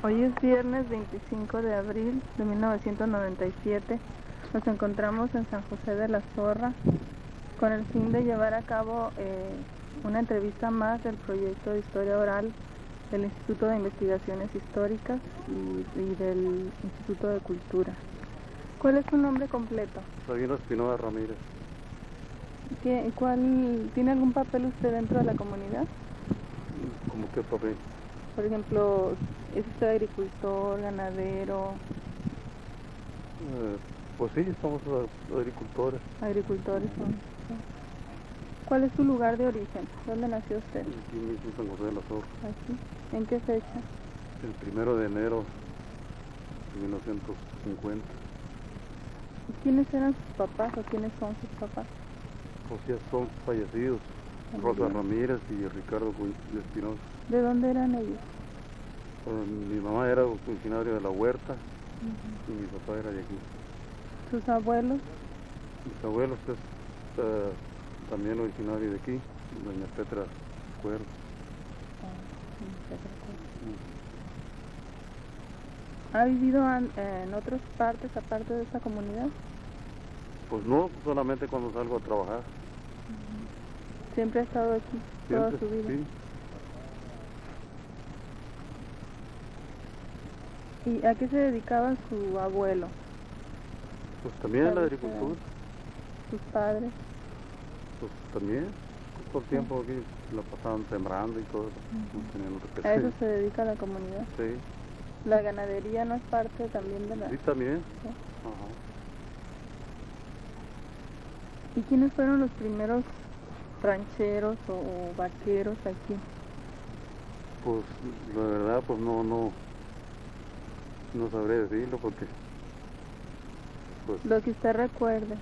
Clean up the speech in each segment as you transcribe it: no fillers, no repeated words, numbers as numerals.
Hoy es viernes 25 de abril de 1997. Nos encontramos en San José de la Zorra con el fin de llevar a cabo una entrevista más del proyecto de historia oral del Instituto de Investigaciones Históricas y del Instituto de Cultura. ¿Cuál es su nombre completo? Sabino Espinosa Ramírez. ¿Tiene algún papel usted dentro de la comunidad? ¿Cómo qué papel? Por ejemplo, ¿es usted agricultor, ganadero? Pues sí, somos agricultores. Agricultores son. Sí. ¿Cuál es su lugar de origen? ¿Dónde nació usted? Aquí mismo en San José de la Zorra. ¿Aquí? ¿En qué fecha? El 1 de enero de 1950. ¿Y quiénes eran sus papás o quiénes son sus papás? Pues ya son fallecidos. Rosa Ramírez y Ricardo Espinosa. ¿De dónde eran ellos? Mi mamá era originaria de La Huerta y mi papá era de aquí. ¿Sus abuelos? Mis abuelos es también originario de aquí, doña Petra Cuervo. ¿Ha vivido en otras partes aparte de esta comunidad? Pues no, solamente cuando salgo a trabajar. ¿Siempre ha estado aquí toda su vida? Sí. ¿Y a qué se dedicaba su abuelo? Pues también a la agricultura. ¿Sus padres? Pues también, todo el tiempo aquí lo pasaban sembrando y todo eso. No tenían otra ¿A eso se dedica la comunidad? Sí. ¿La ganadería no es parte también de la...? Sí, también. ¿Sí? Ajá. ¿Y quiénes fueron los primeros rancheros o vaqueros aquí? Pues la verdad, pues no sabré decirlo porque... Pues, lo que usted recuerde.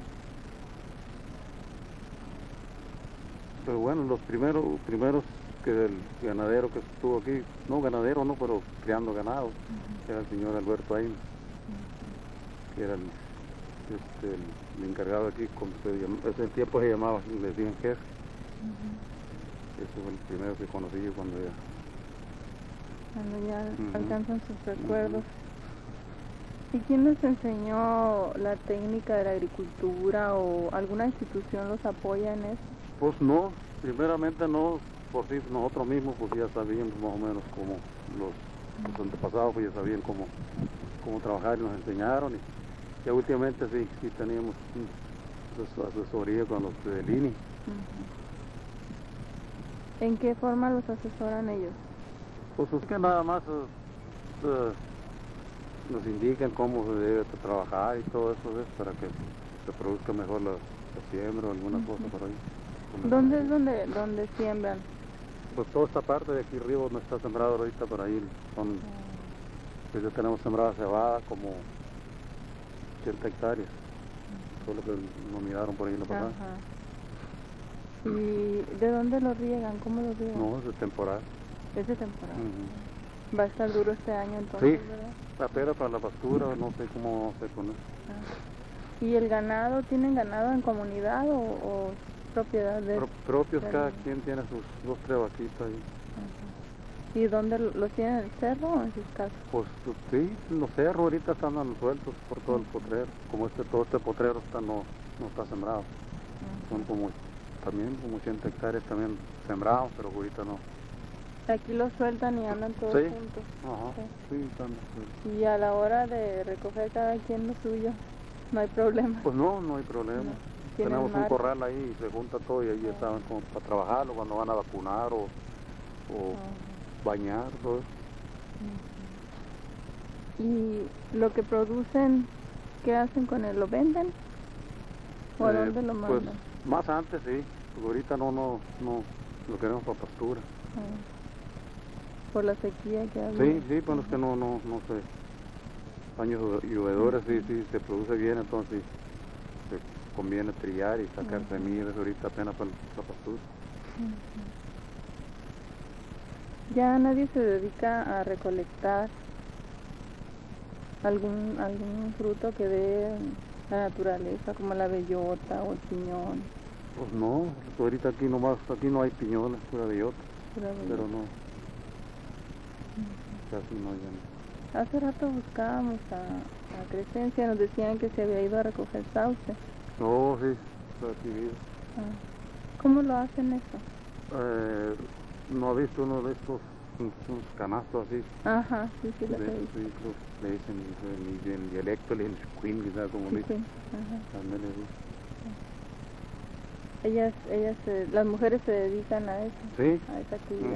pero bueno, los primeros que el ganadero que estuvo aquí, no ganadero no, pero criando ganado, era el señor Alberto Aime, que era el encargado aquí, como ese tiempo se llamaba, le decían jefe. Ese fue el primero que conocí yo cuando ya alcanzan sus recuerdos. ¿Y quién les enseñó la técnica de la agricultura o alguna institución los apoya en eso? Pues no, primeramente no, por si nosotros mismos pues ya sabíamos más o menos cómo los antepasados pues ya sabían cómo trabajar y nos enseñaron, y ya últimamente sí teníamos asesoría con los del INI. ¿En qué forma los asesoran ellos? Pues es que nada más nos indican cómo se debe trabajar y todo eso, para que se produzca mejor la siembra o alguna cosa por ahí. ¿Dónde es donde siembran? Pues toda esta parte de aquí arriba donde está sembrado ahorita, por ahí pues ya tenemos sembrada cebada como 80 hectáreas. Todo lo que nos miraron por ahí en la pasada. ¿Y de dónde lo riegan? ¿Cómo lo riegan? No, es de temporada. Es de temporada. Va a estar duro este año entonces, sí, ¿verdad? La pera para la pastura, no sé cómo se pone. ¿Y el ganado, tienen ganado en comunidad o propiedad de...? Propios, cada quien tiene sus 2 o 3 vaquitas ahí. ¿Y dónde los tienen, en el cerro o en sus casas? Pues sí, los cerros ahorita están sueltos por todo el potrero. Como todo este potrero no está sembrado. Son también como 80 hectáreas también sembrados, pero ahorita no. Aquí los sueltan y andan todos juntos. Ajá, sí, están. Y a la hora de recoger cada quien lo suyo, no hay problema. Pues no hay problema. Tenemos un corral ahí y se junta todo y ahí ya saben como para trabajarlo cuando van a vacunar o bañar, todo eso. ¿Y lo que producen, qué hacen con él? ¿Lo venden? ¿O a dónde lo mandan? Pues más antes sí, porque ahorita no lo queremos para pastura. ¿Por la sequía que hay? Sí, pues es que no sé, años llovedores sí se produce bien, entonces se conviene trillar y sacar semillas ahorita apenas para la pastura. ¿Ya nadie se dedica a recolectar algún fruto que dé la naturaleza, como la bellota o el piñón? Pues no, ahorita aquí no hay piñones, pura bellota, pero no, casi no, ya no. Hace rato buscábamos a Crescencia, nos decían que se había ido a recoger sauce. Oh, sí, está recibido. ¿Cómo lo hacen eso? ¿No ha visto uno de estos unos canastos así? Ajá, sí, lo que Sí, le dicen en dialecto, le dicen queen, quizás como le dicen. Ándale, sí. Las mujeres se dedican a eso, Sí. a esa actividad.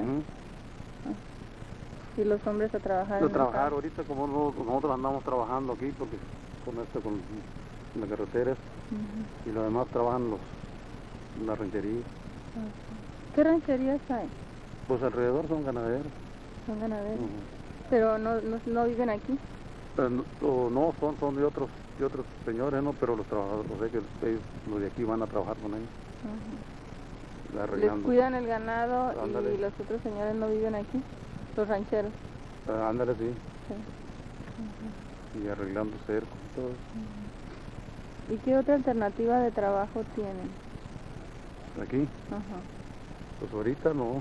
Y los hombres a trabajar. Trabajar ahorita como nosotros andamos trabajando aquí porque con la carretera y los demás trabajan en la ranchería. ¿Qué rancherías hay? Pues alrededor son ganaderos. Son ganaderos. Pero no viven aquí. No, son de otros señores, no, pero los trabajadores, o sea que ellos, los de aquí van a trabajar con ellos. Les cuidan el ganado. Ándale. Y los otros señores no viven aquí, los rancheros. Ándale, sí. Y arreglando cercos y todo. ¿Y qué otra alternativa de trabajo tienen? ¿Aquí? Pues ahorita no.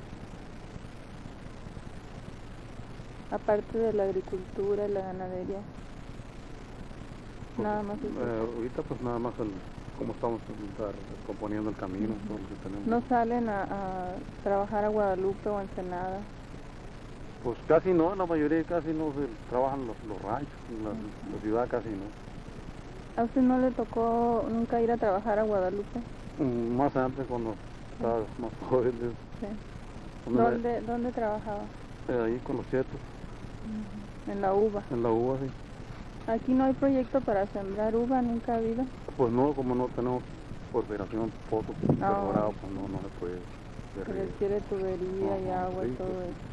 Aparte de la agricultura y la ganadería. Pues, nada más eso. Ahorita pues nada más como estamos componiendo el camino, todo lo que tenemos. ¿No salen a trabajar a Guadalupe o a Ensenada? Pues casi no, la mayoría casi no trabajan los ranchos, la ciudad casi no. ¿A usted no le tocó nunca ir a trabajar a Guadalupe? Más antes cuando estaba más joven. Sí. ¿Dónde trabajaba? Ahí con los chetos. En la uva. En la uva, sí. Aquí no hay proyecto para sembrar uva, nunca ha habido. Pues no, como no tenemos por operación pozo perforado, pues no se puede. Se requiere tubería y agua y sí, todo pues, eso.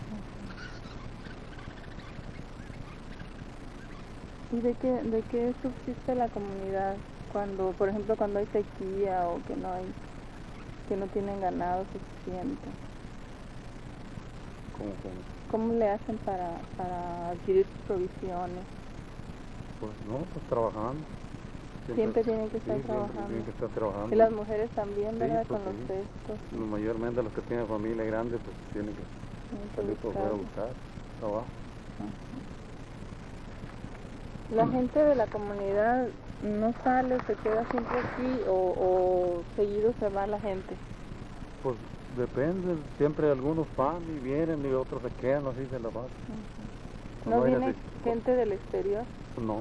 ¿Y de qué subsiste la comunidad cuando, por ejemplo, cuando hay sequía o que no tienen ganado suficiente? ¿Cómo le hacen para adquirir sus provisiones? Pues no, pues trabajando. Siempre tienen que estar trabajando. Tienen que estar trabajando. Y las mujeres también, ¿verdad? Pues, con los cestos. Mayormente los que tienen familia grande, pues tienen que salir por fuera a buscar trabajo. La gente de la comunidad no sale, se queda siempre aquí o seguido se va la gente. Pues depende, siempre algunos van y vienen y otros se quedan, así se la pasan. ¿No viene gente del exterior? No.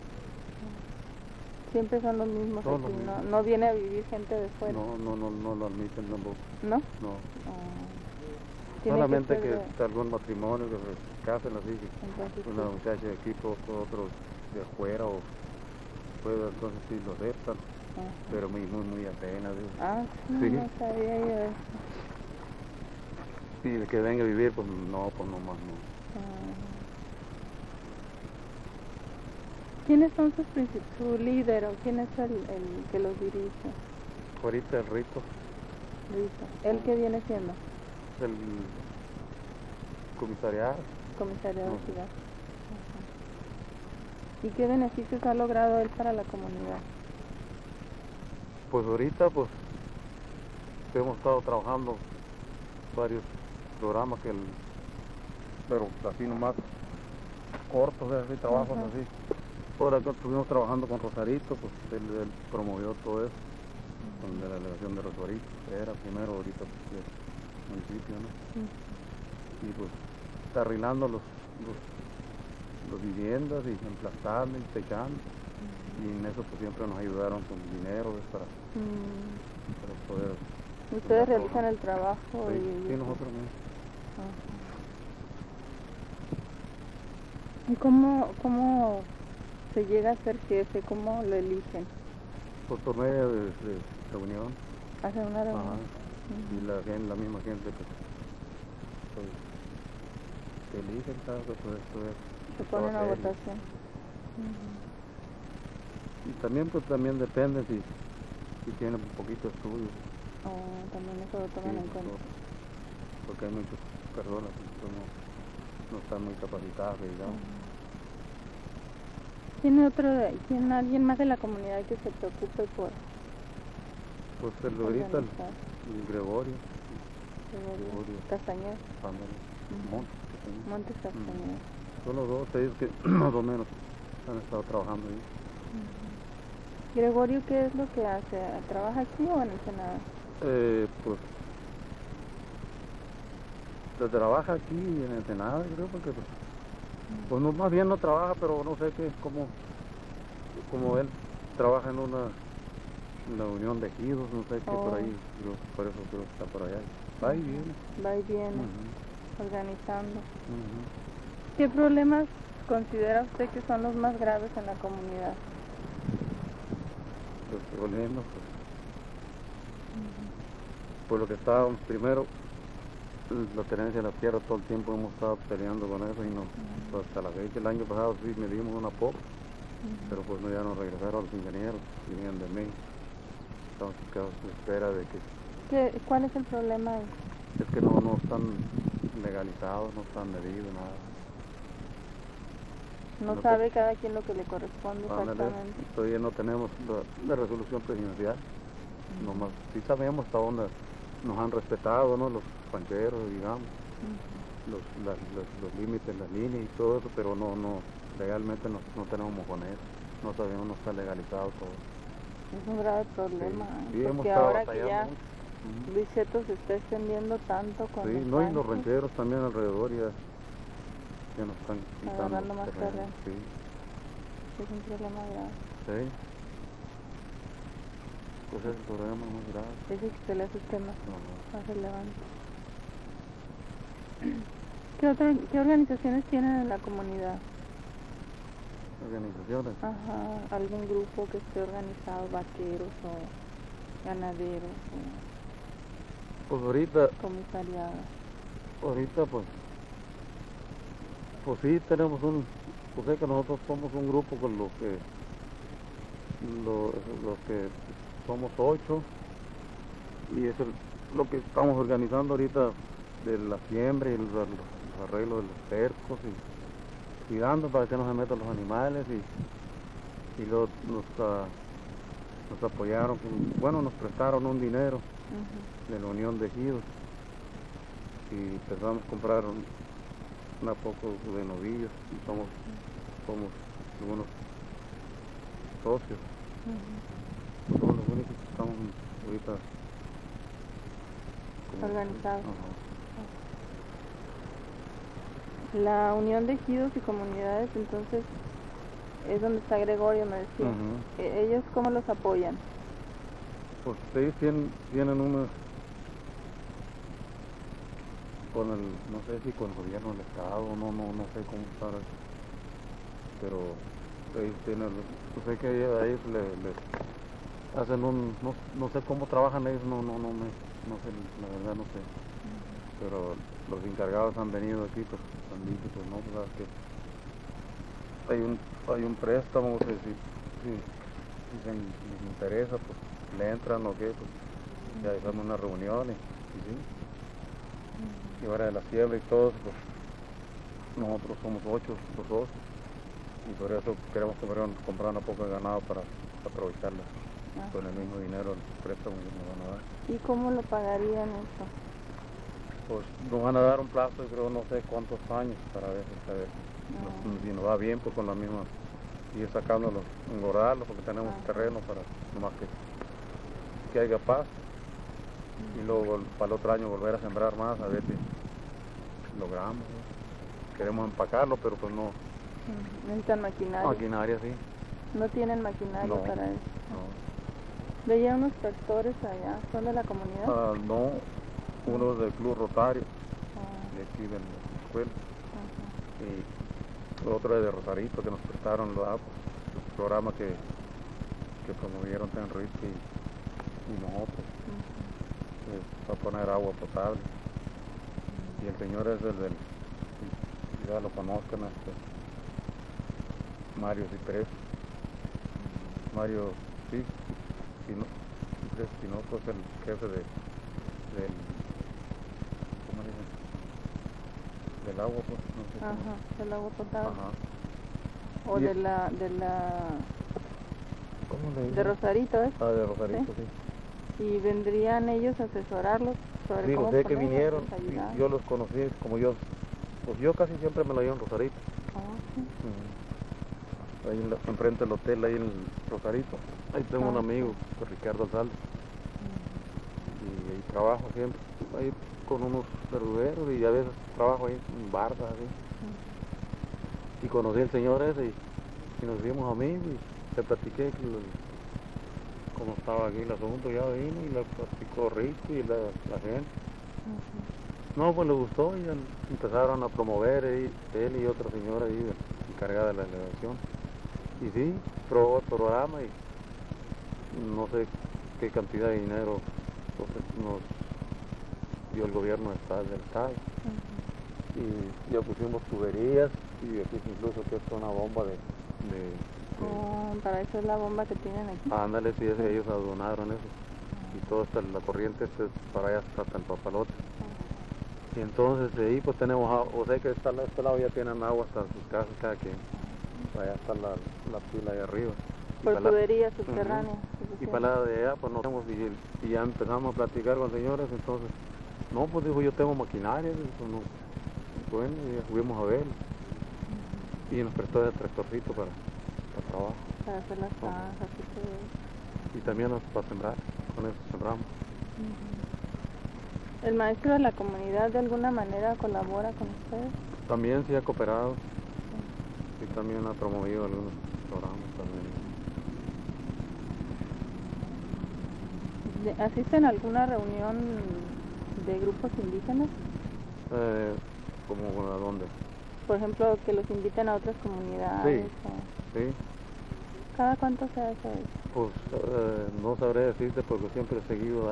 Siempre son los mismos Son aquí, los mismos. ¿no viene a vivir gente de fuera? No lo admiten tampoco. ¿No? No. Tiene Solamente que que ser está algún matrimonio que se casen así, Entonces, una muchacha de aquí, otros de afuera, o puede, entonces sí lo aceptan, pero muy apenas. Sí, no sabía yo eso. Sí, de que venga a vivir, pues no más no. ¿Quiénes son su líder o quién es el que los dirige? Ahorita el Rito. ¿Él qué viene siendo? El comisariado. Comisariado de ciudad. ¿Y qué beneficios ha logrado él para la comunidad? Pues ahorita pues hemos estado trabajando varios programas pero así nomás cortos, así trabajos así. Ahora que estuvimos trabajando con Rosarito, pues él promovió todo eso, con la delegación de Rosarito, era primero ahorita pues, del municipio, ¿no? Y pues está arreglando los viviendas y emplazando y techando, y en eso pues siempre nos ayudaron con dinero para poder. ¿Ustedes realizan el trabajo? Sí, nosotros mismos. ¿Y cómo se llega a ser jefe? ¿Cómo lo eligen? Pues por medio de reunión. ¿Hacen una reunión? Y la misma gente pues que eligen, ¿sabes? Pues esto es. Se pone una votación. Y también depende si tienen un poquito de estudio. También eso lo toman en cuenta. Porque hay muchas personas que no están muy capacitadas, digamos. ¿Tiene alguien más de la comunidad que se preocupe por? Pues ahorita el Gregorio. Castañeda. Montes Castañeda. Montes Castañeda. Son los dos, ellos que más o menos han estado trabajando ahí. Gregorio, ¿qué es lo que hace? ¿Trabaja aquí o en Ensenada? Pues trabaja aquí en Ensenada, creo, porque pues no, más bien no trabaja, pero no sé qué, como él trabaja en la Unión de Ejidos, no sé qué, por ahí, por eso creo que está por allá. Va y viene. Va y viene, organizando. ¿Qué problemas considera usted que son los más graves en la comunidad? Los problemas, pues lo que estábamos primero, la tenencia de la tierra, todo el tiempo hemos estado peleando con eso y no, pues hasta la fecha, el año pasado sí me dimos una poca, pero pues no, ya nos regresaron los ingenieros, vinieron de México. Estamos quedados en espera de que... ¿Cuál es el problema ahí? Es que no están legalizados, no están medidos, nada. No sabe cada quien lo que le corresponde exactamente. Todavía no tenemos la resolución presidencial. Nomás sí sabemos hasta dónde nos han respetado, ¿no? Los rancheros, digamos, los límites, las líneas y todo eso, pero no legalmente no tenemos mojoneros, no sabemos, no está legalizado todo. Es un grave problema, sí, porque ahora que ya Luis Cheto se está extendiendo tanto con y los rancheros también alrededor ya nos están quitando más terreno. Sí. Es un problema grave. Sí. Pues es el problema más grave. Ese que se le hace usted más relevante. ¿Qué organizaciones tienen en la comunidad? ¿Organizaciones? Ajá, algún grupo que esté organizado, vaqueros o ganaderos o... Pues ahorita... comisariadas. Ahorita pues sí tenemos pues es que nosotros somos un grupo con los que somos 8 y es lo que estamos organizando ahorita de la siembra y el arreglo de los cercos y cuidando para que no se metan los animales y luego nos apoyaron, bueno, nos prestaron un dinero de la Unión de Ejidos y empezamos a comprar un poco de novillos y somos algunos socios. Somos los únicos que estamos ahorita organizados. La Unión de Ejidos y Comunidades, entonces, es donde está Gregorio, me decía. ¿Ellos cómo los apoyan? Pues ellos tienen unos... no sé si con el gobierno del estado, no sé cómo está, pero ellos tienen, pues sé que a ellos les hacen no sé cómo trabajan ellos, no sé, la verdad no sé, pero los encargados han venido aquí, pues han dicho, pues no, pues que hay un préstamo, si les interesa, pues le entran o qué, pues ya hacemos una reunión y sí. Y ahora de la siembra y todo, pues nosotros somos 8 los socios y por eso queremos comprar una poca de ganado para aprovecharla con el mismo dinero, el préstamo que nos van a dar. ¿Y cómo lo pagarían eso? Pues nos van a dar un plazo, creo, no sé cuántos años para ver si nos va bien, pues con la misma, ir sacándolos, engordarlos, porque tenemos terreno para nomás que haya paz. Y luego para el otro año volver a sembrar más, a ver si logramos. Queremos empacarlo, pero pues no. Necesitan maquinaria. Maquinaria, sí. ¿No tienen maquinaria para eso? No. Veía unos tractores allá, ¿son de la comunidad? No, uno es del Club Rotario, de aquí de la escuela. Y otro es de Rosarito, que nos prestaron el programa que promovieron Ten Ruiz y nosotros. Para poner agua potable y el señor es ya lo conozcan, Mario Ciprés, Mario Tinoco es el jefe ¿cómo dicen? Del agua, pues, no sé del agua potable. O y de la ¿cómo le dicen? de Rosarito, ¿es? De Rosarito, sí. ¿Y vendrían ellos a asesorarlos sobre cómo sé que ponerlos, vinieron, ayudar? yo los conocí, como yo casi siempre me lo llevo en Rosarito. Ahí enfrente del hotel, ahí en el Rosarito. Ahí tengo un amigo, Ricardo Alzalde. Y ahí trabajo siempre, ahí con unos verdureros y a veces trabajo ahí en bardas, así. Y conocí al señor ese y nos hicimos amigos y le platiqué cómo estaba aquí el asunto, ya vino y le platicó Rico y la gente. No, pues le gustó y empezaron a promover él y otra señora ahí encargada de la delegación. Y sí, probó el programa y no sé qué cantidad de dinero nos dio el gobierno del estado. Y ya pusimos tuberías y aquí incluso que es una bomba para eso es la bomba que tienen aquí. Ándale, sí, ellos donaron eso. Y toda la corriente para allá hasta el papalote. Y entonces ahí pues tenemos agua, o sea que este lado ya tienen agua hasta sus casas cada quien. Allá está la pila ahí arriba. Por tuberías subterráneas. Y para la de allá pues nos vemos y ya empezamos a platicar con señores, entonces, no, pues dijo, yo tengo maquinaria, dijo, no. Bueno, y ya fuimos a ver. Y nos prestó el tractorcito para trabajo. Para hacer las cajas y todo eso. Y también para sembrar, con eso sembramos. ¿El maestro de la comunidad de alguna manera colabora con ustedes? También sí ha cooperado. Y también ha promovido algunos programas también. ¿Asisten a alguna reunión de grupos indígenas? ¿Cómo a dónde? Por ejemplo, que los inviten a otras comunidades. Sí. ¿Cada cuánto se hace eso? Pues no sabré decirte porque siempre he seguido.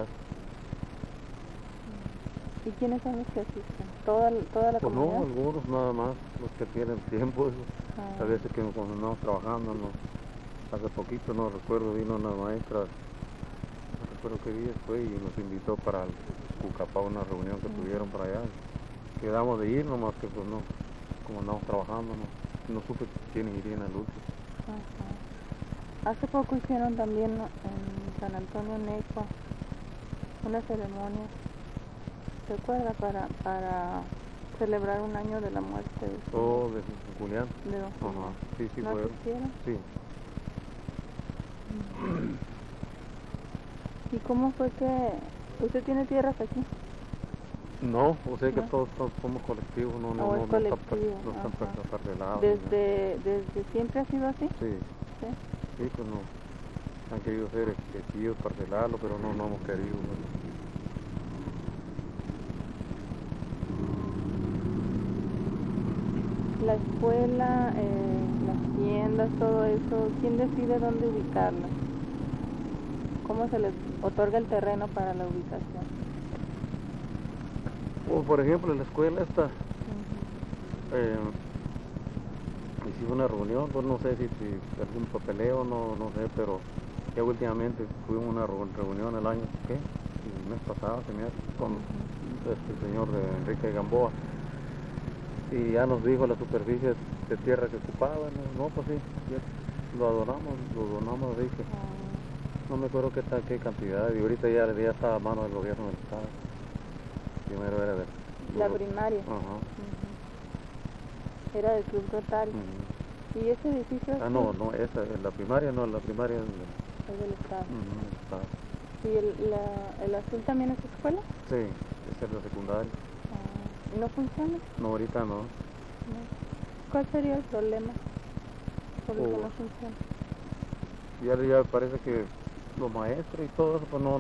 ¿Y quiénes son los que asisten? ¿Toda la pues comunidad? No, algunos nada más, los que tienen tiempo. A veces que cuando andamos trabajando, hace poquito, no recuerdo, vino una maestra, no recuerdo qué día fue, y nos invitó para el Cucapá, una reunión que tuvieron para allá. Quedamos de ir, nomás que pues no, como andamos trabajando, no supe quiénes irían al último. Hace poco hicieron también en San Antonio Necua una ceremonia, ¿se acuerda? Para celebrar un año de la muerte de Julián. De don Julián. Sí, ¿No fue. asistieron? Sí. ¿Y cómo fue que usted tiene tierras aquí? No, o sea que todos somos colectivos, no están parcelados. ¿Desde siempre ha sido así? Sí. Sí, pues no. Han querido ser ejidos, parcelarlo, pero no hemos querido. La escuela, las tiendas, todo eso, ¿quién decide dónde ubicarlas? ¿Cómo se les otorga el terreno para la ubicación? Por ejemplo, en la escuela esta, hicimos una reunión, pues no sé si algún papeleo, no sé, pero ya últimamente tuvimos una reunión el año, el mes pasado, con este señor de Enrique Gamboa. Y ya nos dijo la superficie de tierra que ocupaban, no, pues sí, ya lo donamos, dije. No me acuerdo qué cantidad, y ahorita ya está a mano del gobierno del estado. Primero era de... La primaria. Era del Club Rotario. ¿Y ese edificio? No, la primaria no, la primaria es del estado. El estado. ¿Y el azul también es escuela? Sí, esa es la secundaria. ¿Y no funciona? No, ahorita no. ¿Cuál sería el problema por el que no funciona? Ya parece que los maestros y todo eso, pues no,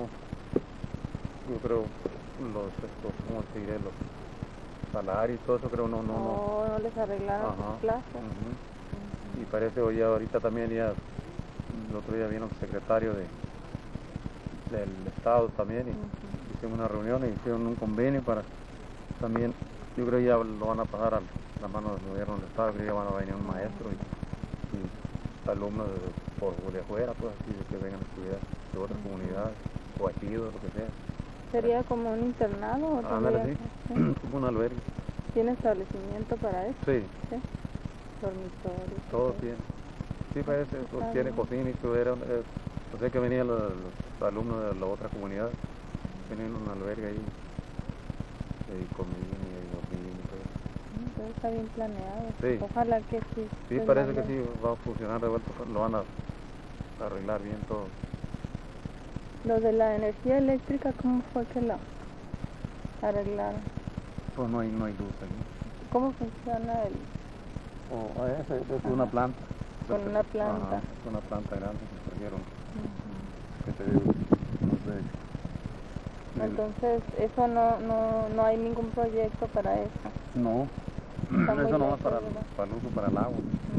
yo creo, ¿cómo te diré? Los salarios y todo eso, creo, no les arreglaron sus plazas. Y parece, oye, ahorita también el otro día vino el secretario del Estado también, y hicimos una reunión y hicieron un convenio para también, yo creo que ya lo van a pasar a la mano del gobierno del Estado, creo que ya van a venir un maestro y alumnos de afuera, pues así, de que vengan a estudiar de otras comunidades, o ejidos, lo que sea. ¿Sería como un internado? Sí, como un albergue. ¿Tiene establecimiento para eso? Sí. Dormitorio. Todo tiene. Sí, parece, tiene cocina y todo. O sea que venían los alumnos de la otra comunidad, venían a un albergue ahí, y comían y dormían y todo. todo está bien planeado. Sí. Ojalá que sí. Sí, pues, parece que manden. sí va a funcionar de vuelta, lo van a arreglar bien todo. Lo de la energía eléctrica, ¿cómo fue que lo arreglaron? Pues no hay luz aquí. ¿Cómo funciona el...? Es una planta. Con una planta. Ajá, es una planta grande que trajeron. Ujú. Que te digo, no sé. Entonces, eso no hay ningún proyecto para eso. No, Está muy eso no va lejos, para ¿verdad? el uso para el agua.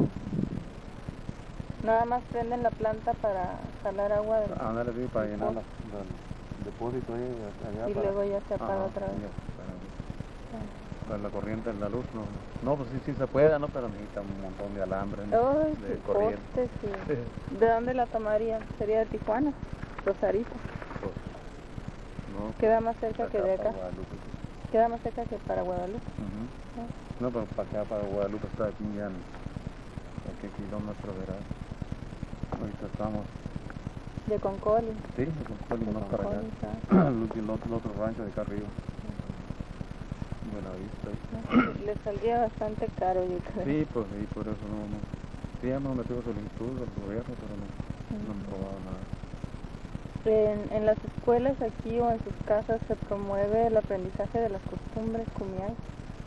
Nada más prenden la planta para jalar agua del... Ándale, sí, para llenar el depósito ahí allá. Y luego ya se apaga otra vez. Para la corriente de la luz, no, pues sí se puede, ¿no? Pero necesita un montón de alambre, ¿no? Ay, De sí, corriente. postes, sí. ¿De dónde la tomarían? ¿Sería de Tijuana? Rosarito. Pues, no, Queda más cerca que de acá. para Guadalupe. Queda más cerca que para Guadalupe. No, pero para acá, para Guadalupe está aquí ya, ¿a qué kilómetros verá? Ahorita estamos, De Concoli. sí, con Coli, no para allá. El otro rancho de acá arriba. Buenavista. Le saldría bastante caro, yo creo. Sí, pues sí, por eso no. Sí, ya hemos metido solicitud al gobierno, pero no han probado nada. En las escuelas aquí o en sus casas se promueve el aprendizaje de las costumbres kumiai.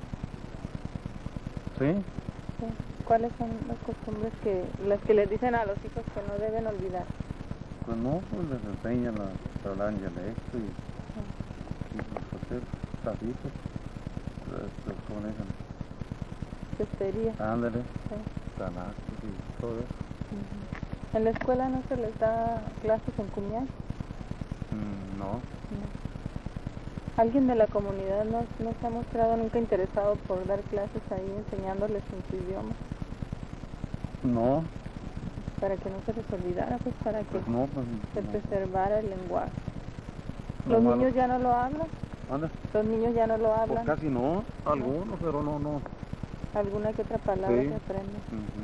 ¿Sí? Sí. ¿Cuáles son las costumbres las que les dicen a los hijos que no deben olvidar? Pues no, pues les enseñan a hablar en dialecto y pues hacer tapitas, ¿cómo le dicen? Cestería. Ándale, Sí. canastos y todo eso. ¿En la escuela no se les da clases en kumiai? No. ¿Alguien de la comunidad no se ha mostrado nunca interesado por dar clases ahí enseñándoles en su idioma? No. Para que no se les olvidara, pues para que Pues no, pues se no. preservara el lenguaje. No, ¿Los malo. niños ya no lo hablan? ¿Anda? Los niños ya no lo Pues hablan. casi no, algunos, pero no. Alguna que otra palabra Sí. que aprenden.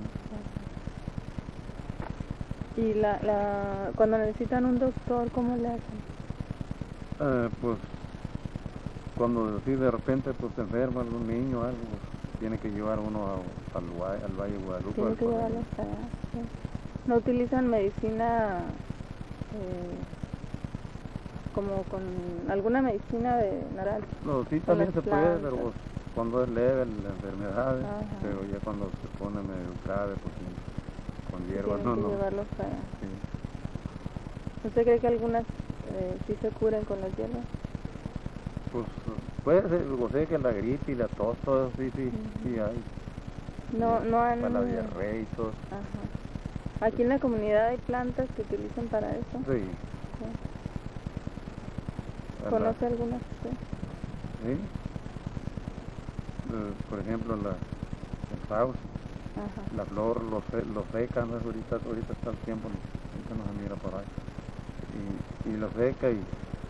Ujú. Y cuando necesitan un doctor, ¿cómo le hacen? Pues cuando así de repente pues se enferma algún niño o algo, pues tiene que llevar uno al Valle de Guadalupe. Tiene que llevarlo hasta allá. Sí. ¿No utilizan medicina como con alguna medicina de natural? No, sí, con también las se puede, plantas? pero pues cuando es leve la enfermedad, Ajá. pero ya cuando se pone medio grave, pues sí, con hierbas, Tienen que no. llevarlo hasta allá. Sí. ¿Usted cree que algunas sí se curen con las hierbas? Pues puede ser, o sea, que la gripe y la tos, todo sí hay. No han... Para la diarrea y todo. Ajá. Aquí en la comunidad hay plantas que utilizan para eso. Sí. Sí. ¿Conoce algunas usted? Sí. Por ejemplo, el sauce, Ajá. la flor, lo seca, ¿no? ahorita está el tiempo, ahorita no se mira por ahí. Y lo seca y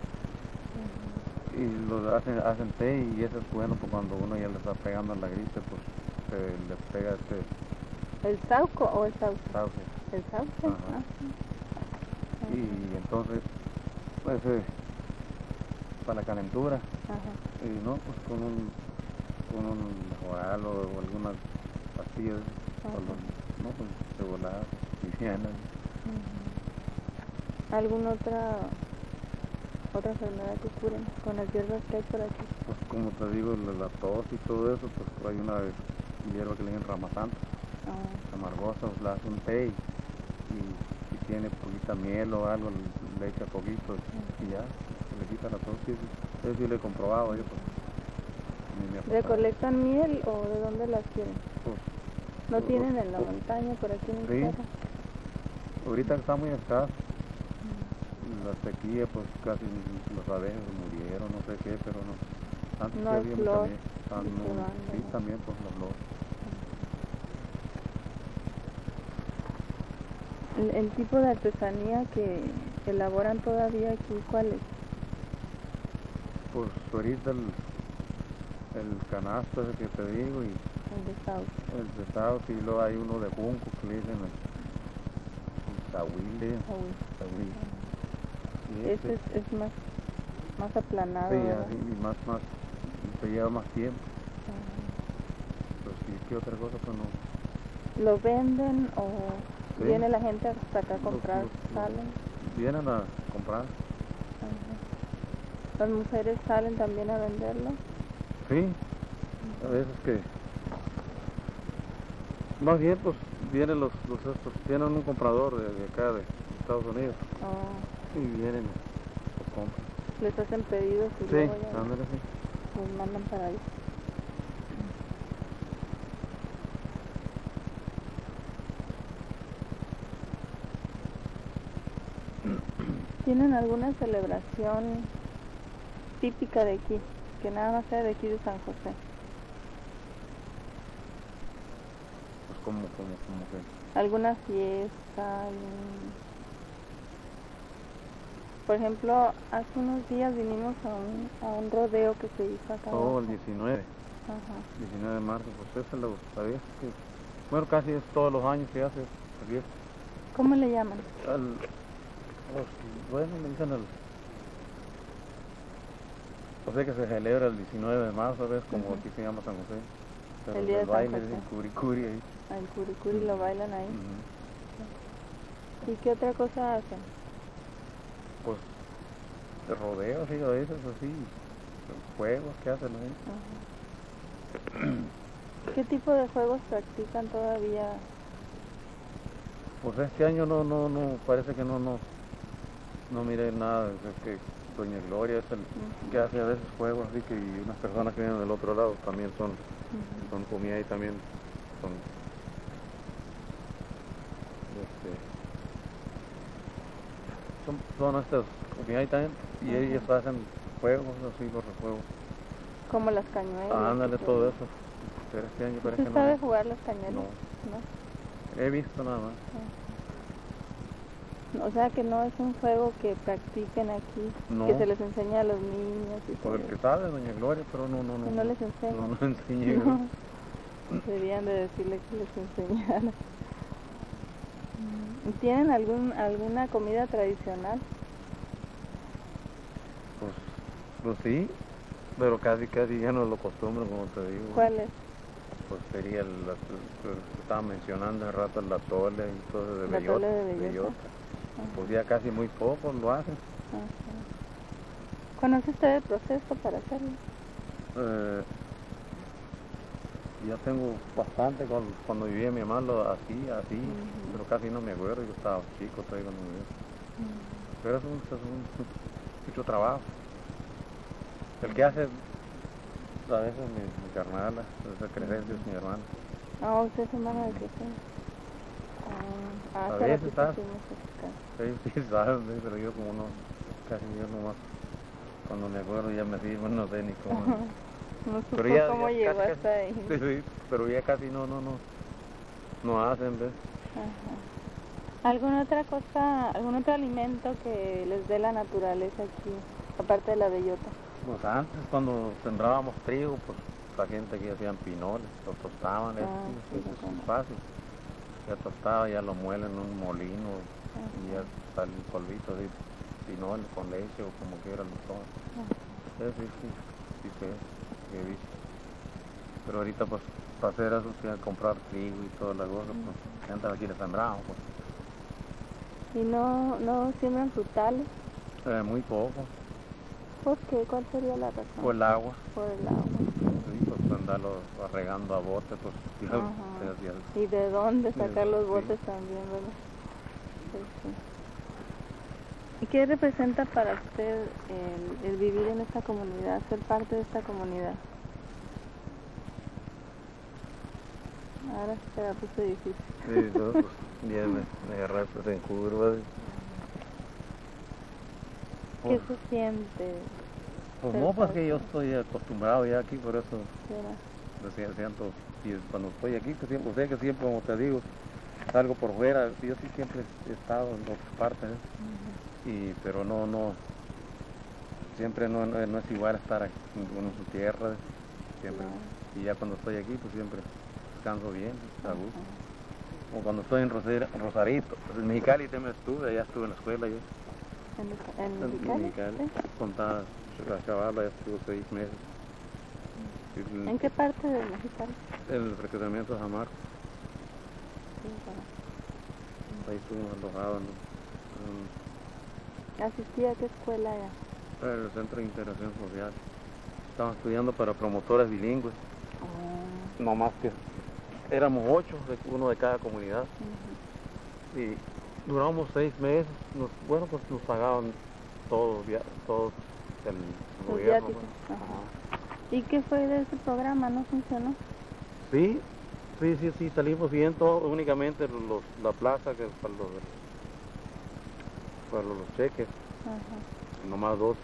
lo hacen té, y eso es bueno, pues cuando uno ya le está pegando la gripe, pues se le pega ¿El sauco o el sauce? sauce. ¿El sauce? Ajá. Ah. Y entonces, pues para la calentura, Ajá. y no, pues con un oral o algunas pastillas, no, pues de volada, livianas. ¿Alguna otra enfermedad que curen con las hierbas que hay por aquí? Pues como te digo, la tos y todo eso, pues hay una hierba que le llaman ramazanta, amargosa, pues la hace un té y tiene poquita miel o algo, le echa poquito y ya, se le quita la tos. Eso sí lo he comprobado yo, pues. ¿Recolectan miel o de dónde la quieren? Pues, ¿No tienen en la montaña por aquí en el cerro? Ahorita está muy escaso. La sequía, pues casi los abejas murieron, no sé qué, pero no. Antes no sí hay había flor, mucha miel. Sí, también, pues la flor. ¿El tipo de artesanía que elaboran todavía aquí, cuál es? Pues ahorita el canasto ese que te digo, y el de sauce. El de sauce, y luego hay uno de junco que le dicen el tahuil. Ese es más aplanado. Sí, así, y más, se lleva más tiempo. ¿Y qué otra cosa? Pues no. ¿Lo venden o Sí. viene la gente hasta acá a comprar? Los- ¿Salen? Vienen a comprar. Ajá. ¿Las mujeres salen también a venderlo? Sí, a veces que... Más bien, pues, vienen los estos, tienen un comprador de acá, de Estados Unidos, ¿O y vienen y lo compran. les hacen pedidos y Sí, luego ya ándale, sí. los mandan para ahí? ¿Tienen alguna celebración típica de aquí, que nada más sea de aquí de San José? Pues como que... ¿Alguna fiesta? Por ejemplo, hace unos días vinimos a un rodeo que se hizo acá. Oh, abajo. el 19, Ajá. 19 de marzo, pues esa la fiesta que... Bueno, casi es todos los años que hace la fiesta. ¿Cómo le llaman? Bueno, me dicen el... O sea que se celebra el 19 de marzo, ¿ves? Como Ujú. aquí se llama San José. Pero El día de el San baile José. es en Curicuri ahí. El curicuri lo bailan ahí. Ujú. ¿Y qué otra cosa hacen? Pues de rodeos y a veces así, juegos que hacen ahí. Ajá. ¿Qué tipo de juegos practican todavía? Pues este año no, parece que no miré nada, es que Doña Gloria es el que hace a veces juegos así que y unas personas que vienen del otro lado también son comida y también son son estas comida y también y Ajá. ellos hacen juegos así por el juego. Como las cañuelas. Ándale, y todo eso. Pero este año parece ¿Usted que no. sabe jugar las cañuelas? No. He visto nada más. No. O sea que no es un juego que practiquen aquí, No. que se les enseña a los niños y Por todo el que eso. sabe, Doña Gloria, pero no les enseña. No enseñé. No. Deberían de decirle que les enseñara. ¿Tienen alguna comida tradicional? Pues sí, pero casi ya no lo acostumbro, como te digo. ¿Cuál es? Pues sería el que estaba mencionando hace rato, el atole y todo eso de ¿El bellota. atole de bellota? Pues ya casi muy pocos lo hacen. Ajá. ¿Conoce usted el proceso para hacerlo? Ya tengo bastante cuando vivía mi mamá lo hacía así, pero casi no me acuerdo, yo estaba chico todavía cuando vivía. Pero es mucho trabajo. El que hace a veces mi carnala, esa Crescencia es mi hermana. Ah, usted es hermana de Crescencia. A hace veces, ratito ¿sabes? fuimos a buscar. Ellos sí saben, ¿sí? Pero yo como no, casi yo nomás, cuando me acuerdo ya me digo, no sé ni cómo. No supo Pero ya, cómo ya llegó casi, hasta ahí. Sí, pero ya casi no hacen, ¿ves? Ajá. ¿Alguna otra cosa, algún otro alimento que les dé la naturaleza aquí, aparte de la bellota? Pues antes cuando sembrábamos trigo, pues la gente aquí hacían pinoles, lo tostaban, eso sí, es fácil. Ya tostado, ya lo muelen en un molino y ya sale un polvito de pinoles con leche o como quiera lo toman. Sí, he visto. Pero ahorita pues para hacer eso sí, comprar trigo y toda la cosa, pues antes aquí le sembramos. Pues. ¿Y no siembran frutales? Muy poco. ¿Por qué? ¿Cuál sería la razón? Por el agua. Por el agua. Sí, pues andarlo regando a bote, pues ya. ¿Y de dónde sacar los Sí. botes también, verdad? Sí. ¿Y qué representa para usted el vivir en esta comunidad, ser parte de esta comunidad? Ahora se la puso difícil. Sí, no, pues ya me agarraste en curva. ¿Qué se siente? Pues no, pues que yo estoy acostumbrado ya aquí, por eso ¿Será? siento, y cuando estoy aquí, pues siempre, sé que siempre, como te digo, salgo por fuera, yo sí siempre he estado en otras partes, pero no, siempre no es igual estar aquí, en su tierra, siempre, y ya cuando estoy aquí, pues siempre descanso bien, a gusto. O cuando estoy en Rosarito, pues en Mexicali también allá estuve en la escuela yo. ¿En Mexicali? Contaba a chavala, ya estuve 6 meses. ¿En qué parte de Mexicali? El reclutamiento de Jamar. Sí, Ahí estuvimos alojados, ¿no? ¿Asistía a qué escuela era? El Centro de Integración Social. Estaban estudiando para promotores bilingües. No más que éramos 8, uno de cada comunidad. Y duramos 6 meses. Bueno, pues nos pagaban todos el gobierno. Pues. ¿Y qué fue de ese programa? ¿No funcionó? Sí, salimos bien, todo, únicamente la plaza que para los cheques. Nomás 2.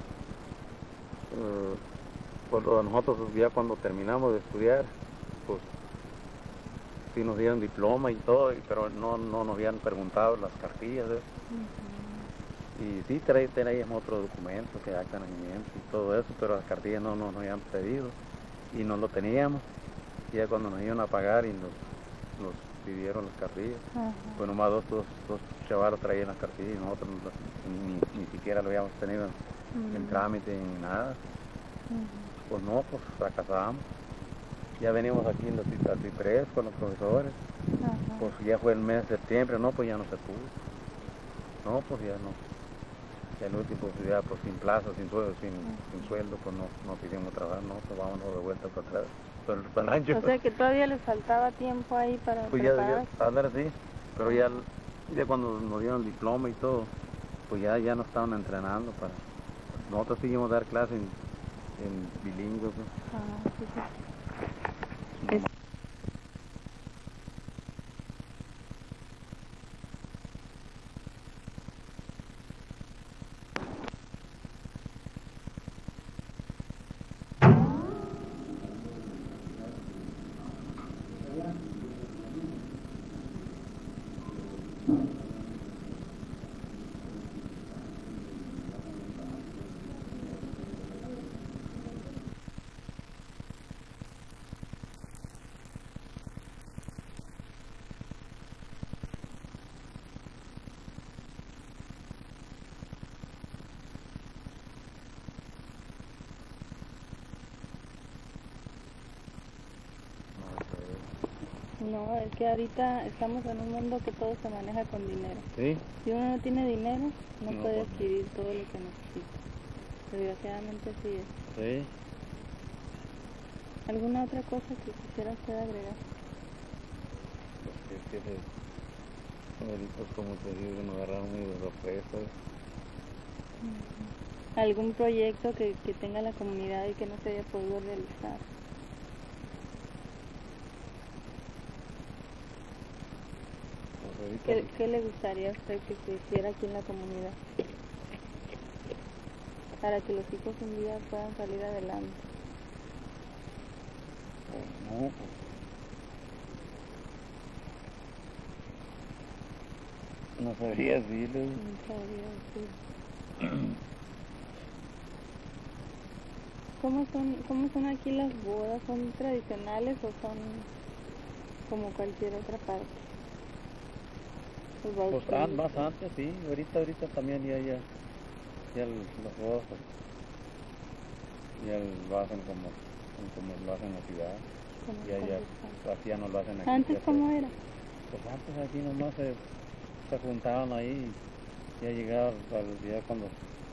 Pues nosotros ya cuando terminamos de estudiar, pues sí nos dieron diploma y todo, pero no nos habían preguntado las cartillas. Y sí teníamos otro documento que acta de nacimiento y todo eso, pero las cartillas no nos habían pedido y no lo teníamos. Y ya cuando nos iban a pagar y nos pidieron las cartillas, pues nomás dos chavalos traían las cartillas y nosotros ni siquiera lo habíamos tenido en trámite ni nada. Pues no, pues fracasamos. Ya venimos aquí en los Ciprés con los profesores. Pues ya fue el mes de septiembre, no, pues ya no se pudo. No, pues ya no. Ya el último, pues ya pues sin plaza, sin sueldo, pues no quisimos trabajar, no, pues vámonos de vuelta para atrás, para el rancho. O sea que todavía les faltaba tiempo ahí para pues preparar. Ya andar sí, pero ya cuando nos dieron el diploma y todo, pues ya nos estaban entrenando para... Nosotros seguimos a dar clases en bilingüe. Pues. Sí. No, es que ahorita estamos en un mundo que todo se maneja con dinero. ¿Sí? Si uno no tiene dinero, no puede pues adquirir todo lo que necesita. Desgraciadamente sí es. Sí. ¿Alguna otra cosa que quisiera usted agregar? Pues ahorita, como te digo, nos agarraron muy de sorpresa. ¿Algún proyecto que tenga la comunidad y que no se haya podido realizar? ¿Qué le gustaría a usted que se hiciera aquí en la comunidad? Para que los hijos un día puedan salir adelante. No sabría decirle. No sabría decir. ¿Cómo son aquí las bodas? ¿Son tradicionales o son como cualquier otra parte? Pues más antes, sí. Ahorita también ya los bodas pues, ya lo hacen como lo hacen en la ciudad. Así ya no lo hacen aquí. ¿Antes cómo era? Pues antes aquí nomás se juntaban ahí y ya llegaba ya cuando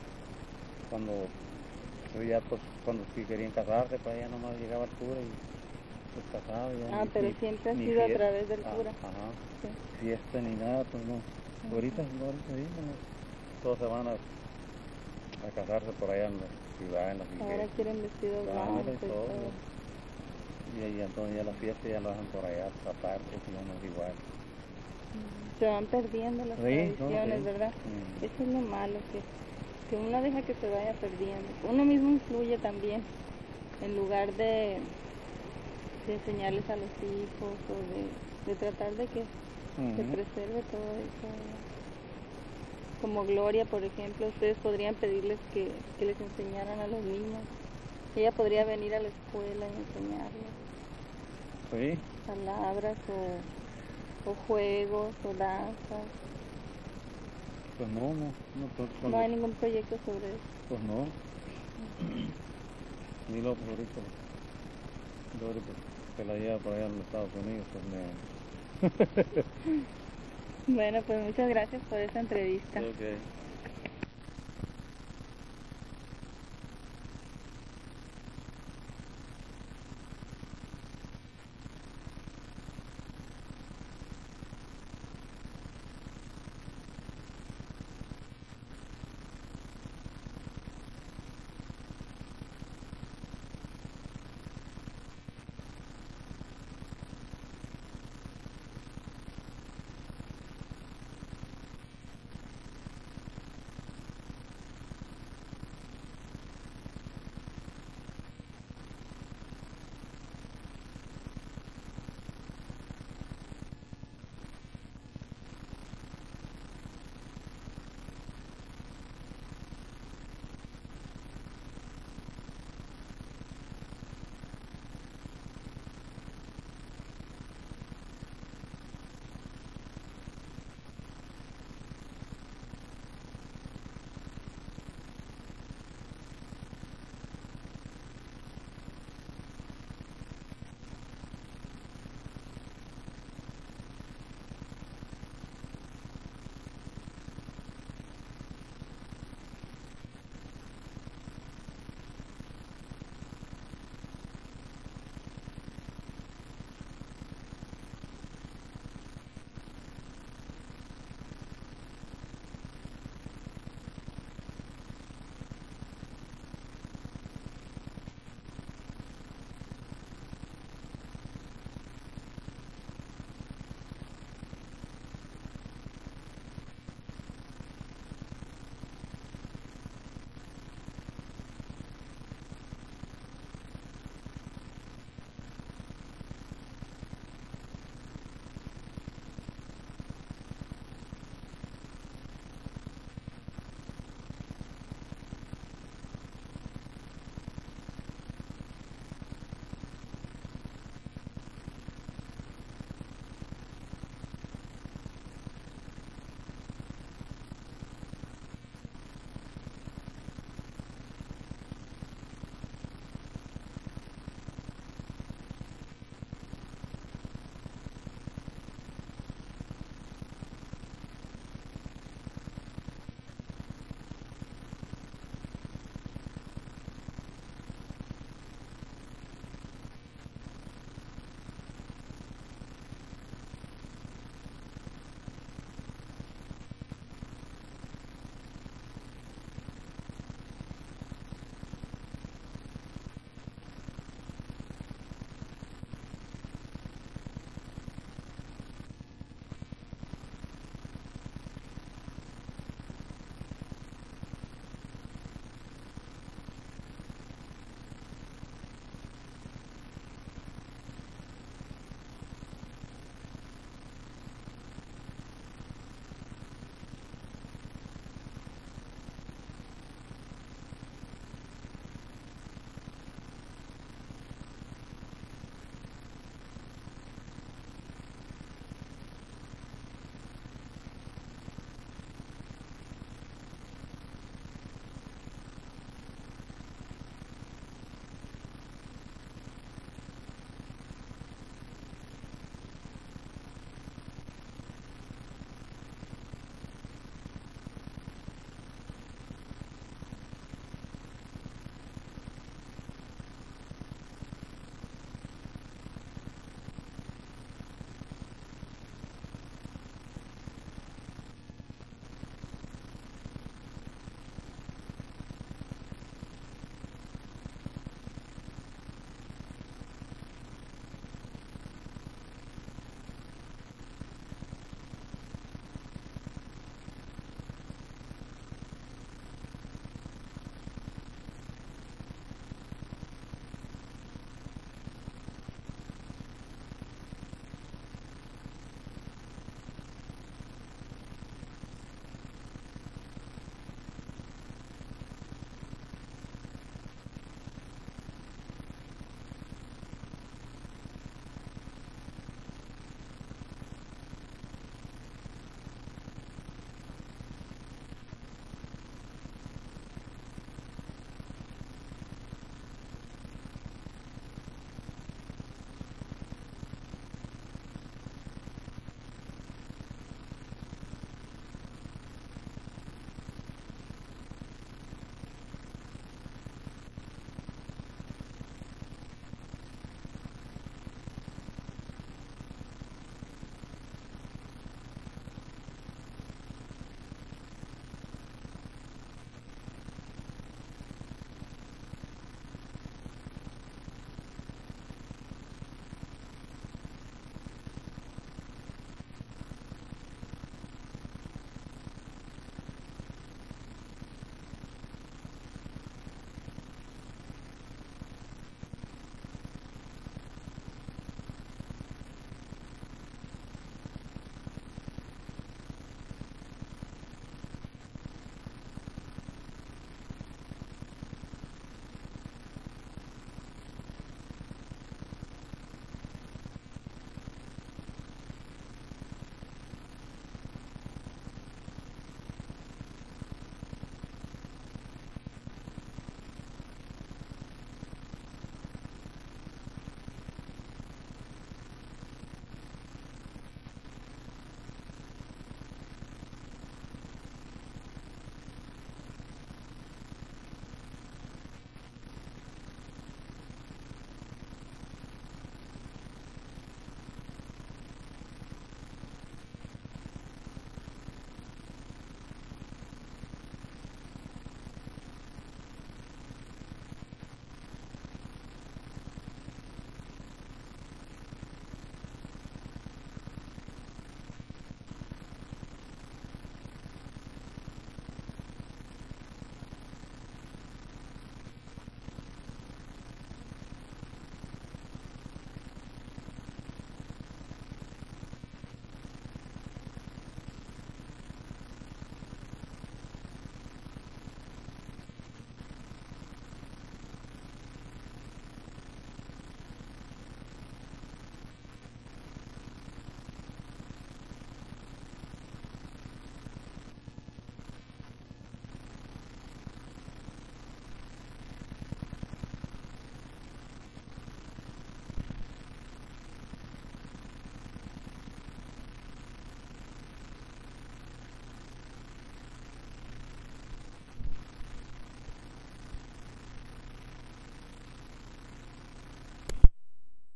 sí querían casarse, pues ya nomás llegaba el cura y pues casaba. Pero siempre ha sido a través del cura. Sí. Fiesta ni nada, pues no. Ahorita sí, no. Todos se van a casarse por allá en la ciudad, en las iglesias. Ahora quieren vestidos blancos y todo. Y entonces ya la fiesta ya lo hacen por allá, aparte, y no es igual. Se van perdiendo las tradiciones, ¿verdad? Eso es lo malo, que uno deja que se vaya perdiendo. Uno mismo influye también, en lugar de enseñarles a los hijos o de tratar de que se preserve todo eso. Como Gloria, por ejemplo, ustedes podrían pedirles que les enseñaran a los niños. Ella podría venir a la escuela y enseñarles. Sí. Palabras o juegos o danzas. Pues no. No hay ningún proyecto sobre eso. Pues no. Ni lo ahorita. Dori, pues, que la lleva por allá en los Estados Unidos, pues me... Bueno, pues muchas gracias por esta entrevista. Okay.